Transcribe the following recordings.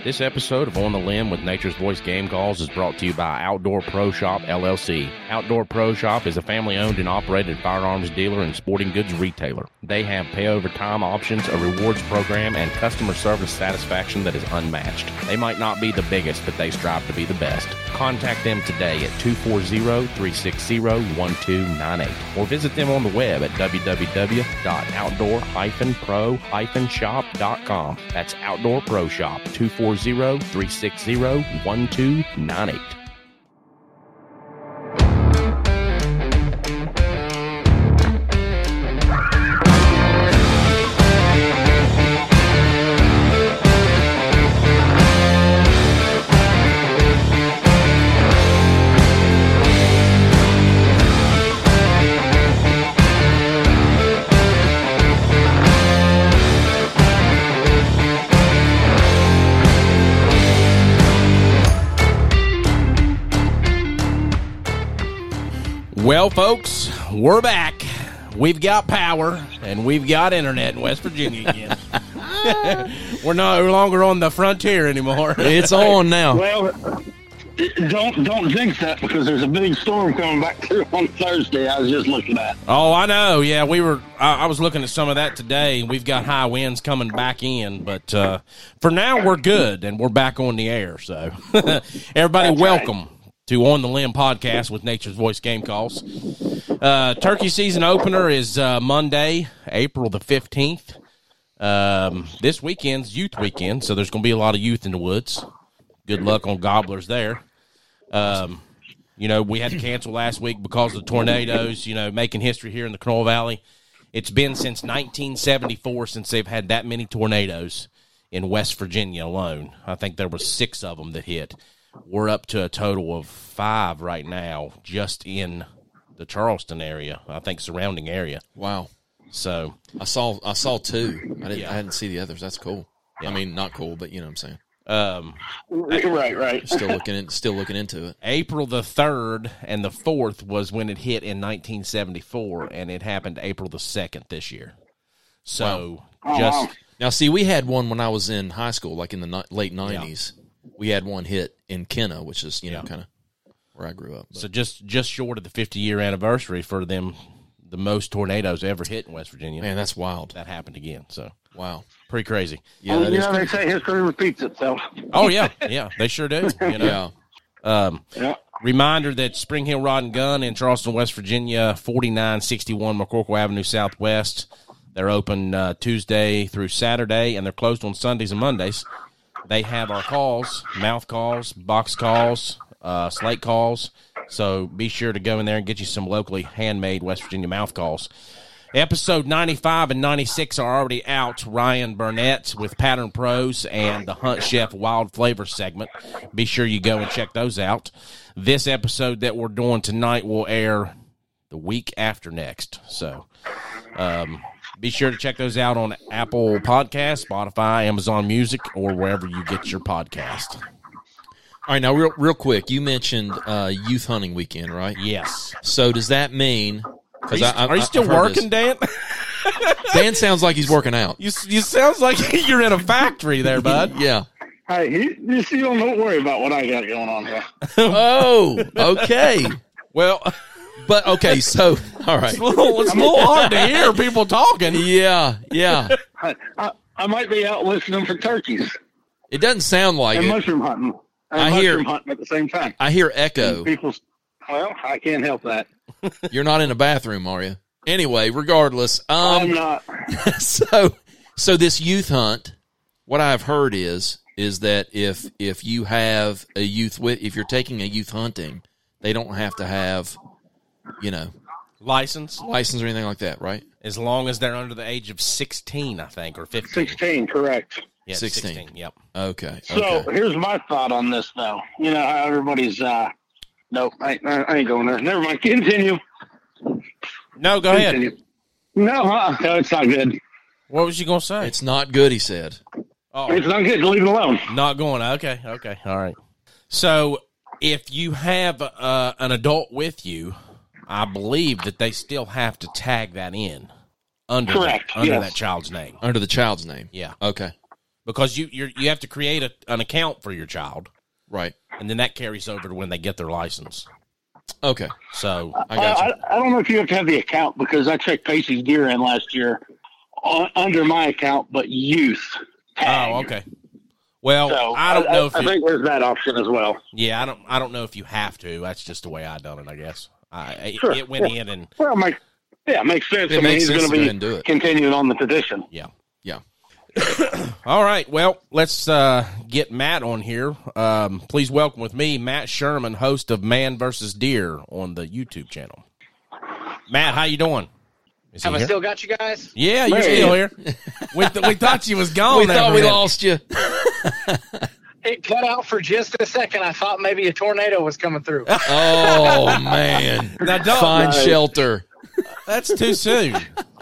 This episode of On the Limb with Nature's Voice Game Calls is brought to you by Outdoor Pro Shop, LLC. Outdoor Pro Shop is a family-owned and operated firearms dealer and sporting goods retailer. They have pay-over-time options, a rewards program, and customer service satisfaction that is unmatched. They might not be the biggest, but they strive to be the best. Contact them today at 240-360-1298 or visit them on the web at www.outdoor-pro-shop.com. That's Outdoor Pro Shop, 240-360-1298. Well, folks, we're back. We've got power, and we've got internet in West Virginia again. We're no longer on the frontier anymore. It's on now. Well, don't jinx that, because there's a big storm coming back through on Thursday. I was just looking at. Oh, I know. Yeah, I was looking at some of that today. We've got high winds coming back in, but for now we're good, and we're back on the air. So, everybody, That's welcome. Right. To On the Limb podcast with Nature's Voice Game Calls. Turkey season opener is Monday, April the 15th. This weekend's youth weekend, so there's going to be a lot of youth in the woods. Good luck on gobblers there. We had to cancel last week because of the tornadoes, making history here in the Knoll Valley. It's been since 1974 since they've had that many tornadoes in West Virginia alone. I think there were 6 of them that hit. We're up to a total of 5 right now, just in the Charleston area. I think surrounding area. Wow! So I saw 2. I didn't see the others. That's cool. Yeah. I mean, not cool, but you know what I'm saying. Right. Still looking into it. April the 3rd and the 4th was when it hit in 1974, and it happened April the 2nd this year. So Now, see, we had one when I was in high school, like in the late 90s. Yeah. We had one hit in Kenna, which is, kind of where I grew up. But. So just short of the 50-year anniversary for them, the most tornadoes ever hit in West Virginia. Man, that's wild. That happened again. So wow. Pretty crazy. Yeah, they say history repeats itself. Oh, yeah, they sure do. Yeah. Reminder that Spring Hill Rod and Gun in Charleston, West Virginia, 4961 McCorkle Avenue Southwest. They're open Tuesday through Saturday, and they're closed on Sundays and Mondays. They have our calls, mouth calls, box calls, slate calls. So be sure to go in there and get you some locally handmade West Virginia mouth calls. Episode 95 and 96 are already out. Ryan Burnett with Pattern Pros and the Hunt Chef Wild Flavor segment. Be sure you go and check those out. This episode that we're doing tonight will air the week after next. So, be sure to check those out on Apple Podcasts, Spotify, Amazon Music, or wherever you get your podcast. All right, now real quick, you mentioned youth hunting weekend, right? Yes. So does that mean? Are you still working, Dan? Dan sounds like he's working out. You sounds like you're in a factory there, bud. Yeah. Hey, you don't worry about what I got going on here. Oh, okay. Well. But, okay, so, all right. It's a little hard to hear people talking. Yeah. I might be out listening for turkeys. It doesn't sound like and it. Mushroom hunting. And mushroom hunting at the same time. I hear echo. I can't help that. You're not in a bathroom, are you? Anyway, regardless. I'm not. So this youth hunt, what I've heard is that if you have a youth, if you're taking a youth hunting, they don't have to have, license or anything like that, right? As long as they're under the age of 16, I think, or 15. 16, correct. Yeah, 16. Yep. Okay. So here's my thought on this, though. You know how everybody's, nope, I ain't going there. Never mind. Continue. No, go ahead. No, it's not good. What was you going to say? It's not good, he said. Oh. It's not good. Leave it alone. Not going. Okay. All right. So if you have an adult with you, I believe that they still have to tag that in under Correct. That child's name. Under the child's name. Yeah. Okay. because you have to create an account for your child, Right. and then that carries over to when they get their license. Okay. So I got you. I don't know if you have to have the account, because I checked Pacey's deer in last year under my account, but youth tag. Oh, okay. Well, So I don't know if I think there's that option as well. yeah, I don't know if you have to. That's just the way I done it, I guess. Sure. It went in and Well, makes sense. It makes he's sense going to go ahead to and do be it. continuing on the tradition. yeah. Yeah. All right. Well, let's get Matt on here. Please welcome with me Matt Sherman, host of Man vs. Deer on the YouTube channel. Matt, how you doing? Is he Have I here? still got you guys? Yeah, you're Hey. still here. We thought you was gone. We there thought for a we minute. lost you. It cut out for just a second. I thought maybe a tornado was coming through. Oh, man. Now, don't, Find Nice. shelter. that's too soon.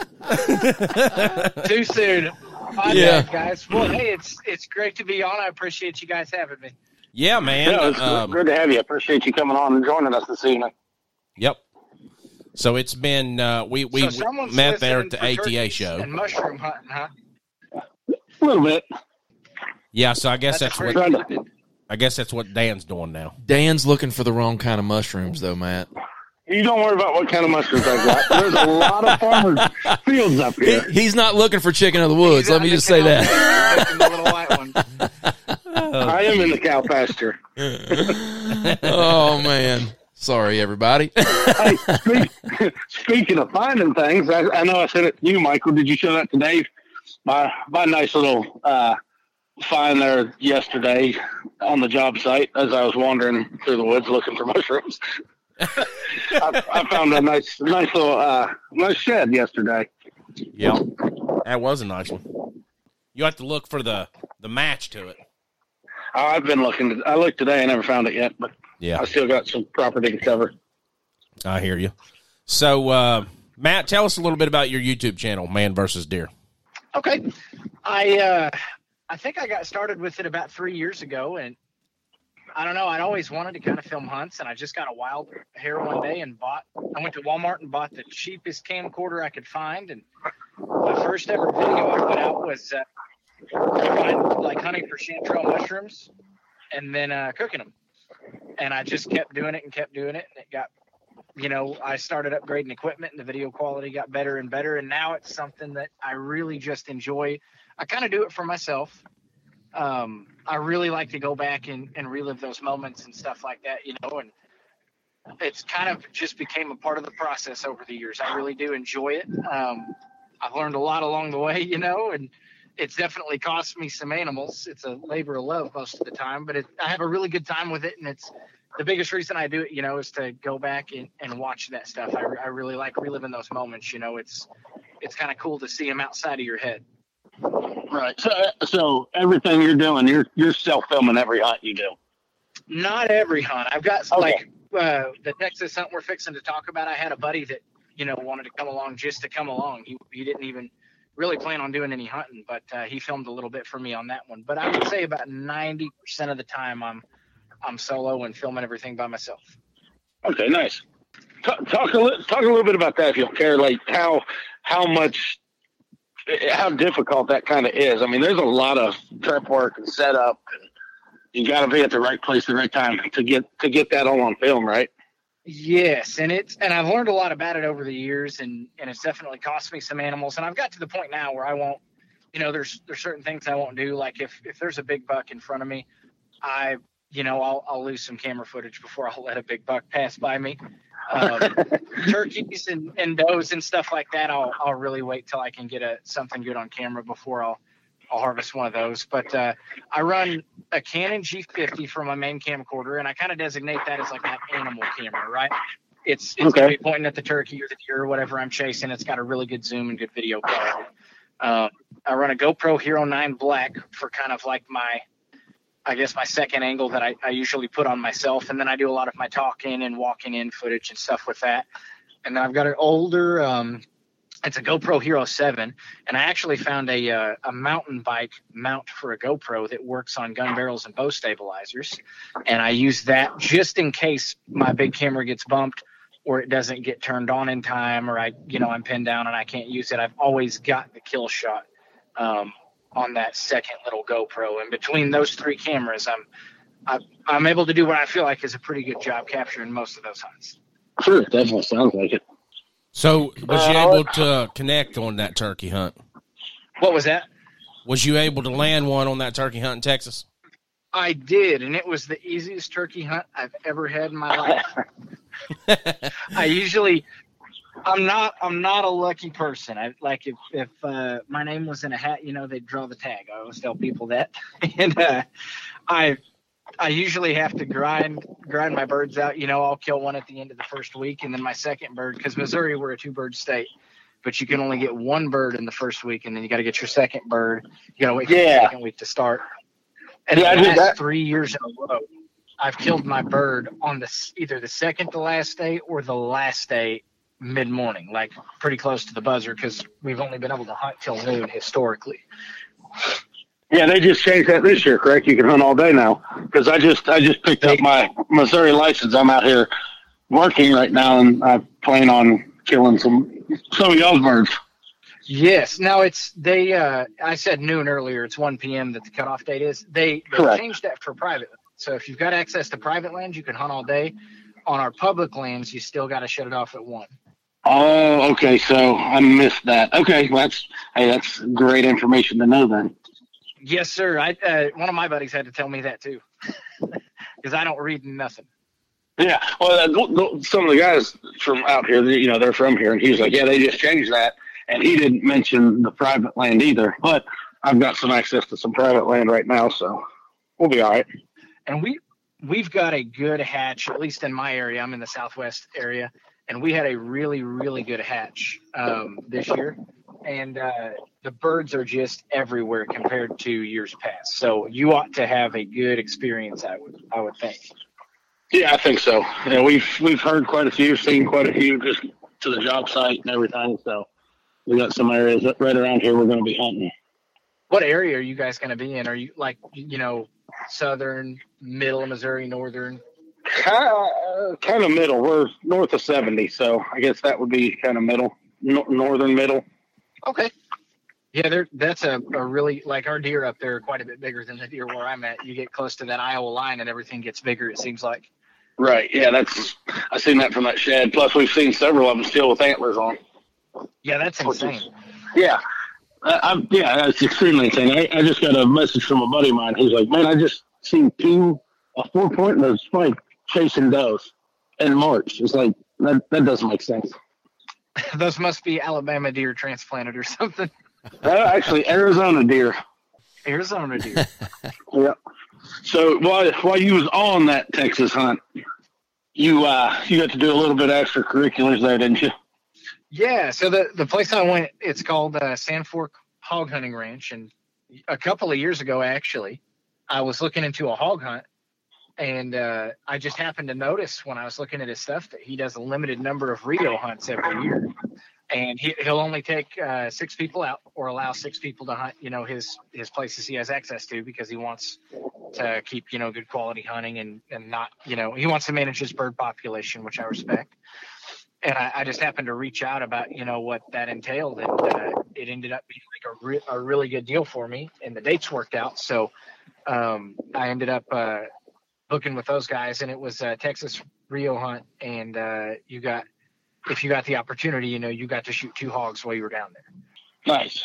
Too soon. My Yeah. bad, guys. Well, hey, it's great to be on. I appreciate you guys having me. Yeah, man. Yeah, it's good to have you. Appreciate you coming on and joining us this evening. Yep. So it's been we So someone's met there at listening the for ATA turkeys show. and mushroom hunting, huh? A little bit. Yeah, so I guess that's great. what Dan's doing now. Dan's looking for the wrong kind of mushrooms, though, Matt. You don't worry about what kind of mushrooms I've got. There's a lot of farmers' fields up here. He's not looking for chicken of the woods. He's Let out me in the just say cow that. pasture picking the little white one. I am in the cow pasture. Oh, man. Sorry, everybody. Hey, speaking of finding things, I know I said it to you, Michael. Did you show that to Dave? My nice little find there yesterday on the job site as I was wandering through the woods looking for mushrooms. I found a nice little nice shed yesterday. Yeah, that was a nice one. You have to look for the match to it. Oh, I've been looking. I looked today. I never found it yet, but Yeah, I still got some property to cover. I hear you. So, Matt, tell us a little bit about your YouTube channel, Man vs. Deer. Okay. I think I got started with it about 3 years ago, and I don't know, I'd always wanted to kind of film hunts, and I just got a wild hair one day and I went to Walmart and bought the cheapest camcorder I could find, and my first ever video I put out was hunting for chanterelle mushrooms and then cooking them. And I just kept doing it, and it got, I started upgrading equipment, and the video quality got better and better, and now it's something that I really just enjoy. I kind of do it for myself. I really like to go back and relive those moments and stuff like that, and it's kind of just became a part of the process over the years. I really do enjoy it. I've learned a lot along the way, and it's definitely cost me some animals. It's a labor of love most of the time, but I have a really good time with it, and it's the biggest reason I do it, is to go back and watch that stuff. I really like reliving those moments. It's kind of cool to see them outside of your head. Right. So everything you're doing, you're self-filming every hunt you do. Not every hunt. I've got Okay. the Texas hunt we're fixing to talk about. I had a buddy that wanted to come along just to come along. He didn't even really plan on doing any hunting, but he filmed a little bit for me on that one. But I would say about 90% of the time I'm solo and filming everything by myself. Okay, nice. Talk a little bit about that if you don't care. Like how difficult that kind of is. I mean, there's a lot of prep work and setup, and you got to be at the right place at the right time to get that all on film, right? Yes, and I've learned a lot about it over the years, and it's definitely cost me some animals. And I've got to the point now where I won't, there's certain things I won't do. Like if there's a big buck in front of me, I'll lose some camera footage before I'll let a big buck pass by me. Turkeys and does and stuff like that, I'll really wait till I can get something good on camera before I'll harvest one of those. But I run a Canon G50 for my main camcorder, and I kind of designate that as like my animal camera, right? It's Okay. going to be pointing at the turkey or the deer or whatever I'm chasing. It's got a really good zoom and good video quality. I run a GoPro Hero 9 Black for kind of like my second angle that I usually put on myself. And then I do a lot of my talking and walking in footage and stuff with that. And then I've got an older, it's a GoPro Hero 7. And I actually found a mountain bike mount for a GoPro that works on gun barrels and bow stabilizers. And I use that just in case my big camera gets bumped or it doesn't get turned on in time, or I'm pinned down and I can't use it. I've always got the kill shot. on that second little GoPro. And between those 3 cameras, I'm able to do what I feel like is a pretty good job capturing most of those hunts. Sure, definitely sounds like it. So, was you able to connect on that turkey hunt? What was that? Was you able to land one on that turkey hunt in Texas? I did, and it was the easiest turkey hunt I've ever had in my life. I'm not a lucky person. I like if my name was in a hat, they'd draw the tag. I always tell people that, and I usually have to grind my birds out. I'll kill one at the end of the first week, and then my second bird, because Missouri, we're a 2-bird state, but you can only get 1 bird in the first week, and then you got to get your second bird. You got to wait for the second week to start. And the last 3 years in a row, I've killed my bird on either the second to last day or the last day mid-morning, like pretty close to the buzzer, because we've only been able to hunt till noon historically. Yeah, they just changed that this year, correct? You can hunt all day now. Because I just picked up my Missouri license. I'm out here working right now, and I plan on killing some of y'all's birds. Yes. Now I said noon earlier. It's 1 p.m. that the cutoff date is. They changed that for private. So if you've got access to private land, you can hunt all day. On our public lands, you still got to shut it off at 1. Oh, okay. So I missed that. Okay, well, that's great information to know then. Yes, sir. One of my buddies had to tell me that too, because I don't read nothing. Yeah, well, some of the guys from out here, they're from here, and he was like, "Yeah, they just changed that," and he didn't mention the private land either. But I've got some access to some private land right now, so we'll be all right. And we've got a good hatch, at least in my area. I'm in the southwest area, and we had a really, really good hatch this year. And the birds are just everywhere compared to years past. So you ought to have a good experience, I would think. Yeah, I think so. We've heard quite a few, seen quite a few, just to the job site and everything. So we got some areas right around here we're going to be hunting. What area are you guys going to be in? Are you southern, middle of Missouri, northern? Kind of middle. We're north of 70, so I guess that would be kind of middle, northern middle. Okay. Yeah, that's a really, like, our deer up there are quite a bit bigger than the deer where I'm at. You get close to that Iowa line and everything gets bigger, it seems like. Right. Yeah, I've seen that from that shed. Plus, we've seen several of them still with antlers on. Yeah, that's insane. Yeah. That's extremely insane. I just got a message from a buddy of mine. He's like, man, I just seen a 4-point and a spike chasing does in March. It's like, that doesn't make sense. Those must be Alabama deer transplanted or something. Actually, Arizona deer. Arizona deer. Yeah. So while you was on that Texas hunt, you got to do a little bit of extracurriculars there, didn't you? Yeah. So the place I went, it's called Sand Fork Hog Hunting Ranch, and a couple of years ago, actually, I was looking into a hog hunt, and I just happened to notice when I was looking at his stuff that he does a limited number of Rio hunts every year. And he'll only take 6 people out, or allow 6 people to hunt, his places he has access to, because he wants to keep, good quality hunting and not, he wants to manage his bird population, which I respect. And I just happened to reach out about, what that entailed. And it ended up being like a really good deal for me, and the dates worked out. So I ended up booking with those guys, and it was a Texas Rio hunt. And if you got the opportunity, you got to shoot 2 hogs while you were down there. Nice.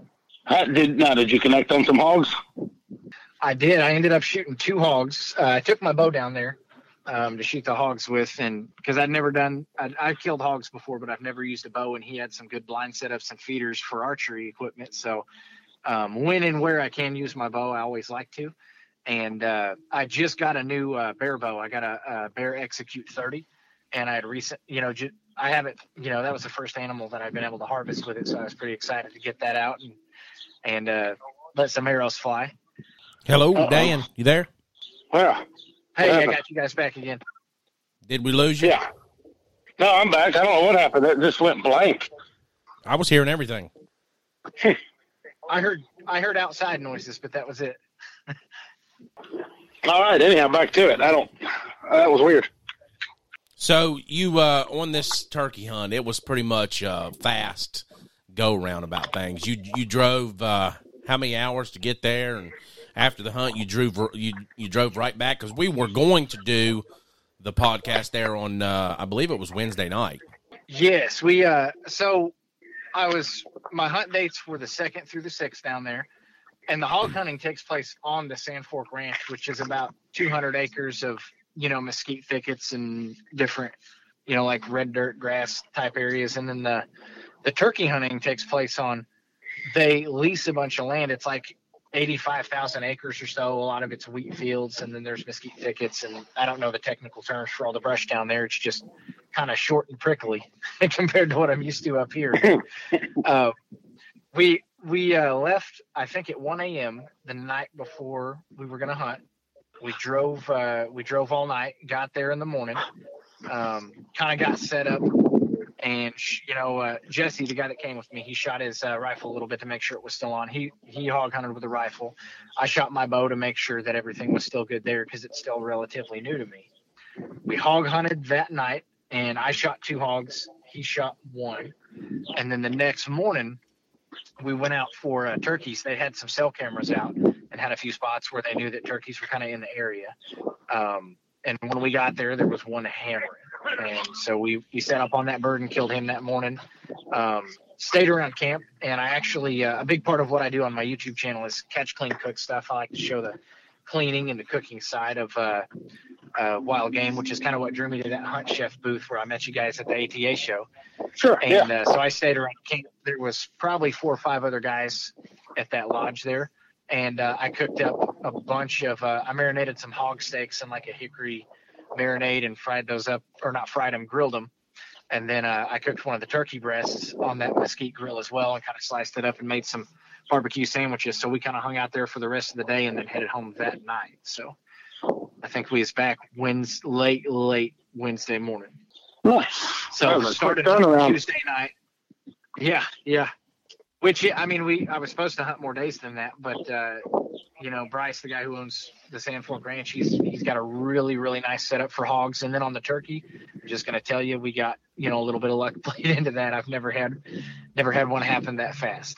Did you connect on some hogs? I did. I ended up shooting 2 hogs. I took my bow down there to shoot the hogs with, and because I've killed hogs before, but I've never used a bow, and he had some good blind setups and feeders for archery equipment. So when and where I can use my bow, I always like to. And I just got a new bear bow. I got a Bear Execute 30, and I had I haven't, that was the first animal that I've been able to harvest with it, so I was pretty excited to get that out and let some arrows fly. Hello, Dan, you there? Yeah. Hey, I got you guys back again. Did we lose you? Yeah. No, I'm back. I don't know what happened. It just went blank. I was hearing everything. I heard outside noises, but that was it. All right. Anyhow, back to it. That was weird. So you on this turkey hunt, it was pretty much fast go round about things. You drove how how many hours to get there, and after the hunt, you drove right back? Because we were going to do the podcast there on, I believe it was Wednesday night. Yes, so my hunt dates were the 2nd through the 6th down there, and the hog hunting takes place on the Sand Fork Ranch, which is about 200 acres of, mesquite thickets and different, like red dirt grass type areas. And then the turkey hunting takes place they lease a bunch of land. It's like 85,000 acres or so. A lot of it's wheat fields, and then there's mesquite thickets, and I don't know the technical terms for all the brush down there. It's just kind of short and prickly compared to what I'm used to up here. We left, I think, at 1 a.m. the night before we were going to hunt. We drove all night, got there in the morning, kind of got set up. And, Jesse, the guy that came with me, he shot his rifle a little bit to make sure it was still on. He hog hunted with a rifle. I shot my bow to make sure that everything was still good there because it's still relatively new to me. We hog hunted that night, and I shot 2 hogs. He shot 1. And then the next morning, we went out for turkeys. They had some cell cameras out and had a few spots where they knew that turkeys were kind of in the area. And when we got there was one hammering. And so we set up on that bird and killed him that morning. Stayed around camp, and I actually a big part of what I do on my YouTube channel is catch, clean, cook stuff. I like to show the cleaning and the cooking side of wild game, which is kind of what drew me to that Hunt Chef booth where I met you guys at the ATA show. Sure. And so I stayed around camp. There was probably 4 or 5 other guys at that lodge there, and I cooked up a bunch of I marinated some hog steaks in like a hickory marinade and fried those up, or not fried them, grilled them. And then I cooked one of the turkey breasts on that mesquite grill as well and kind of sliced it up and made some barbecue sandwiches. So we kind of hung out there for the rest of the day and then headed home that night. So I think we was back late Wednesday morning. Nice. So we started on Tuesday night. Yeah. Which, I was supposed to hunt more days than that, but Bryce, the guy who owns the Sand Fork Ranch, he's got a really, really nice setup for hogs. And then on the turkey, I'm just going to tell you, we got, a little bit of luck played into that. I've never had one happen that fast.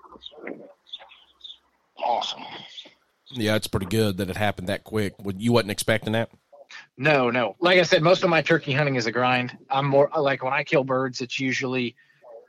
Awesome. Yeah, it's pretty good that it happened that quick. You wasn't expecting that? No. Like I said, most of my turkey hunting is a grind. I'm more like when I kill birds, it's usually,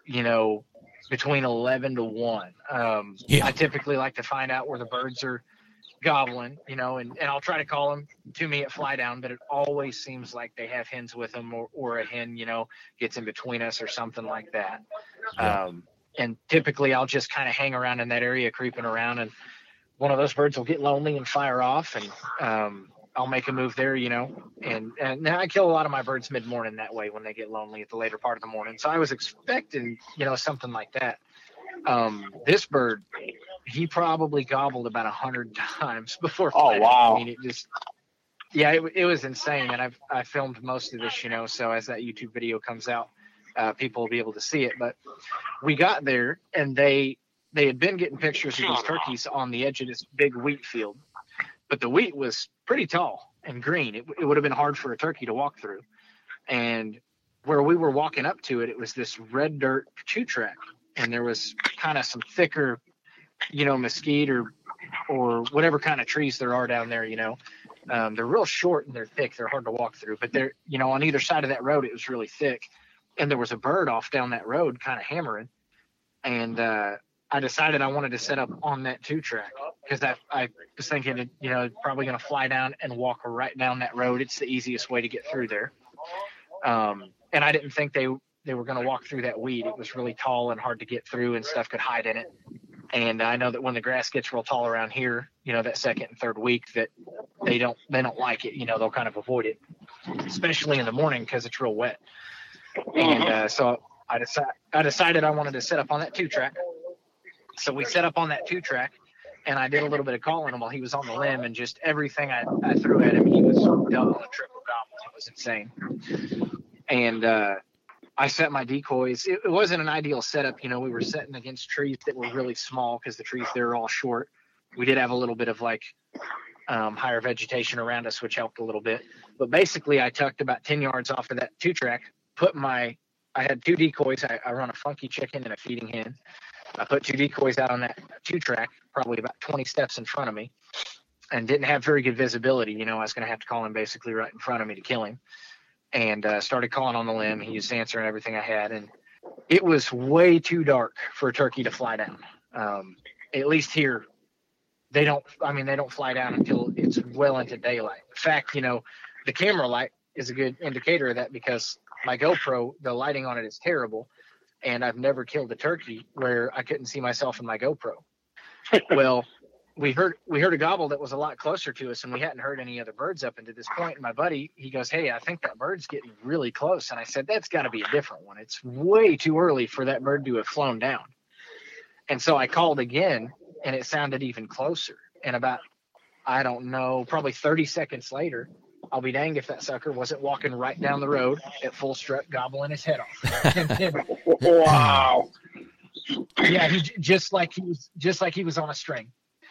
between 11 to 1. I typically like to find out where the birds are gobbling, and I'll try to call them to me at fly down, but it always seems like they have hens with them or a hen, gets in between us or something like that. Yeah. And typically I'll just kind of hang around in that area, creeping around, and one of those birds will get lonely and fire off, and I'll make a move there, and now I kill a lot of my birds mid-morning that way when they get lonely at the later part of the morning. So I was expecting, something like that. This bird, he probably gobbled about 100 times before. Oh, wow. It was insane. And I filmed most of this, so as that YouTube video comes out, people will be able to see it. But we got there, and they had been getting pictures of these turkeys on the edge of this big wheat field. But the wheat was pretty tall and green. It would have been hard for a turkey to walk through. And where we were walking up to it, it was this red dirt 2-track. And there was kind of some thicker, mesquite or whatever kind of trees there are down there, They're real short and they're thick. They're hard to walk through. But they're, on either side of that road, it was really thick. And there was a bird off down that road kind of hammering. And I decided I wanted to set up on that 2-track because I was thinking, probably going to fly down and walk right down that road. It's the easiest way to get through there. And I didn't think they were going to walk through that weed. It was really tall and hard to get through, and stuff could hide in it. And I know that when the grass gets real tall around here, that 2nd and 3rd week, that they don't like it. They'll kind of avoid it, especially in the morning because it's real wet. And so I decided I wanted to set up on that 2-track. So we set up on that 2-track, and I did a little bit of calling him while he was on the limb, and just everything I threw at him, he was double and triple gobbling. It was insane. And I set my decoys. It wasn't an ideal setup. We were setting against trees that were really small because the trees there are all short. We did have a little bit of higher vegetation around us, which helped a little bit. But basically, I tucked about 10 yards off of that 2-track, I had 2 decoys. I run a funky chicken and a feeding hen. I put 2 decoys out on that 2-track, probably about 20 steps in front of me, and didn't have very good visibility. You know, I was going to have to call him basically right in front of me to kill him. And started calling on the limb. He was answering everything I had. And it was way too dark for a turkey to fly down. At least here, they don't fly down until it's well into daylight. In fact, you know, the camera light is a good indicator of that, because my GoPro, the lighting on it is terrible. And I've never killed a turkey where I couldn't see myself in my GoPro. Well, we heard a gobble that was a lot closer to us, and we hadn't heard any other birds up until this point. And my buddy, he goes, "Hey, I think that bird's getting really close." And I said, "That's got to be a different one. It's way too early for that bird to have flown down." And so I called again, and it sounded even closer. And about, I don't know, probably 30 seconds later, I'll be danged if that sucker wasn't walking right down the road at full strut, gobbling his head off. Wow. Yeah, just like he was on a string.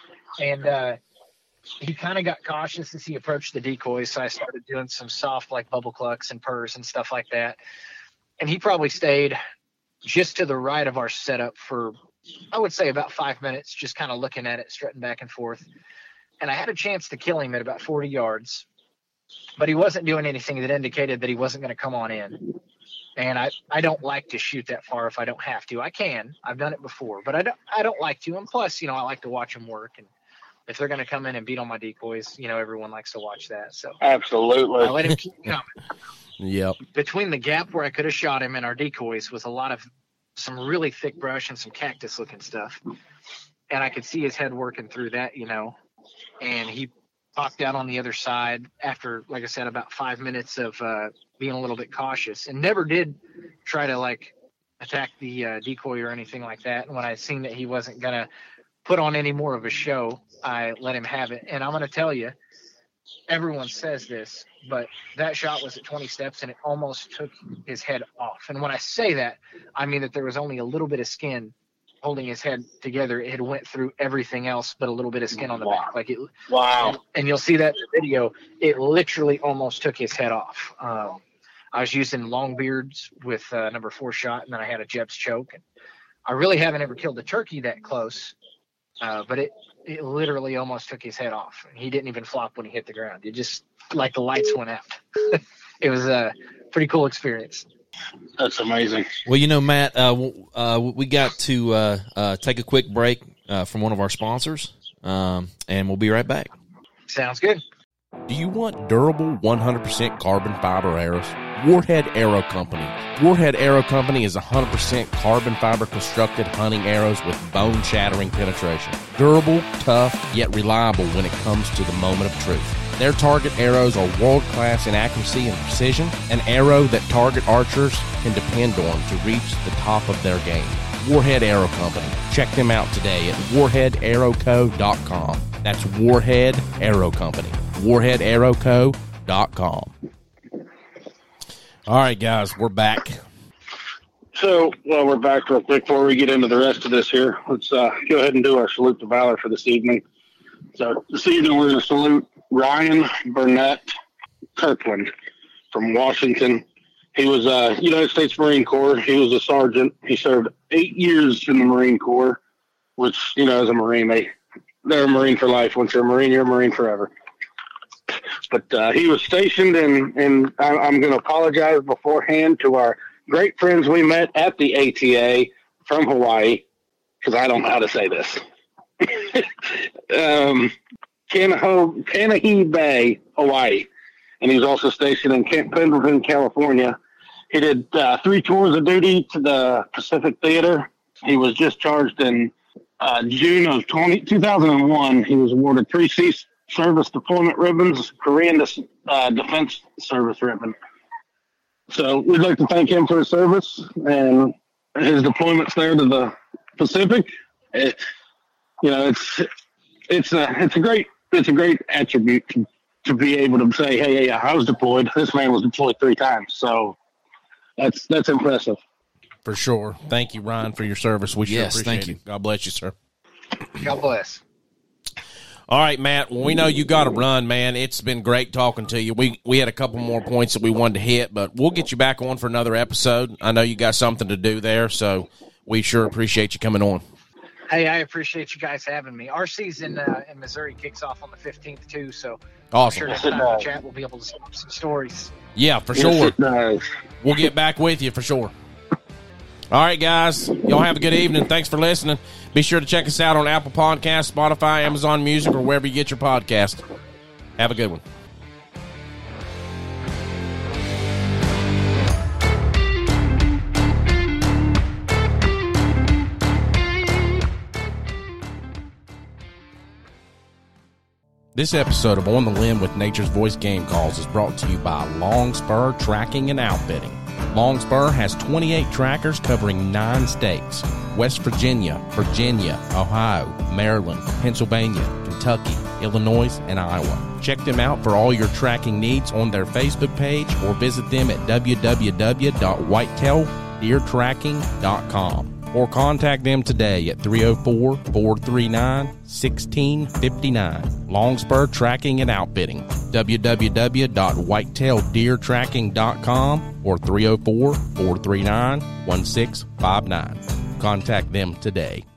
And he kind of got cautious as he approached the decoys, so I started doing some soft, like, bubble clucks and purrs and stuff like that. And he probably stayed just to the right of our setup for, I would say, about 5 minutes, just kind of looking at it, strutting back and forth. And I had a chance to kill him at about 40 yards, but he wasn't doing anything that indicated that he wasn't going to come on in. And I don't like to shoot that far if I don't have to. I can. I've done it before, but I don't like to. And plus, you know, I like to watch them work. And if they're going to come in and beat on my decoys, you know, everyone likes to watch that. So Absolutely. I let him keep coming. Yep. Between the gap where I could have shot him and our decoys was a lot of some really thick brush and some cactus looking stuff. And I could see his head working through that, you know, and he popped out on the other side after, like I said, about 5 minutes of being a little bit cautious, and never did try to, like, attack the decoy or anything like that. And when I seen that he wasn't going to put on any more of a show, I let him have it. And I'm going to tell you, everyone says this, but that shot was at 20 steps and it almost took his head off. And when I say that, I mean that there was only a little bit of skin holding his head together. It had went through everything else but a little bit of skin on the back. Like it. Wow. And you'll see that in the video. It literally almost took his head off. I was using long beards with number 4 shot, and then I had a Jeb's choke. And I really haven't ever killed a turkey that close, but it literally almost took his head off. He didn't even flop when he hit the ground. It just, like, the lights went out. It was a pretty cool experience. That's amazing. Well, you know, Matt, we got to take a quick break from one of our sponsors, and we'll be right back. Sounds good. Do you want durable 100% carbon fiber arrows? Warhead Arrow Company. Warhead Arrow Company is 100% carbon fiber constructed hunting arrows with bone-shattering penetration. Durable, tough, yet reliable when it comes to the moment of truth. Their target arrows are world-class in accuracy and precision, an arrow that target archers can depend on to reach the top of their game. Warhead Arrow Company. Check them out today at warheadarrowco.com. That's Warhead Arrow Company. warheadarrowco.com. All right, guys, we're back. So, well, we're back real quick before we get into the rest of this here. Let's go ahead and do our salute to valor for this evening. So this evening we're going to salute Ryan Burnett Kirkland from Washington. He was United States Marine Corps. He was a sergeant. He served 8 years in the Marine Corps, which, you know, as a Marine, they're a Marine for life. Once you're a Marine, you're a Marine forever. But he was stationed in I'm going to apologize beforehand to our great friends we met at the ATA from Hawaii, because I don't know how to say this. Kaneohe Bay, Hawaii. And he was also stationed in Camp Pendleton, California. He did 3 tours of duty to the Pacific Theater. He was discharged in June of 2001. He was awarded 3 Sea Service Deployment Ribbons, Korean Defense Service Ribbon. So we'd like to thank him for his service and his deployments there to the Pacific. It's a great attribute to be able to say, hey, I was deployed. This man was deployed 3 times. So that's impressive. For sure. Thank you, Ryan, for your service. We sure appreciate thank you. it. God bless you, sir. God bless. All right, Matt. Well, we know you got to run, man. It's been great talking to you. We had a couple more points that we wanted to hit, but we'll get you back on for another episode. I know you got something to do there, so we sure appreciate you coming on. Hey, I appreciate you guys having me. Our season in Missouri kicks off on the 15th too, so Awesome. I'm sure next time we chat, we'll be able to swap some stories. Yeah, for Yes, sure. it does. We'll get back with you for sure. All right, guys. Y'all have a good evening. Thanks for listening. Be sure to check us out on Apple Podcasts, Spotify, Amazon Music, or wherever you get your podcast. Have a good one. This episode of On the Limb with Nature's Voice Game Calls is brought to you by Longspur Tracking and Outfitting. Longspur has 28 trackers covering 9 states: West Virginia, Virginia, Ohio, Maryland, Pennsylvania, Kentucky, Illinois, and Iowa. Check them out for all your tracking needs on their Facebook page or visit them at www.whitetaildeertracking.com. Or contact them today at 304-439-1659. Longspur Tracking and Outfitting. www.whitetaildeertracking.com or 304-439-1659. Contact them today.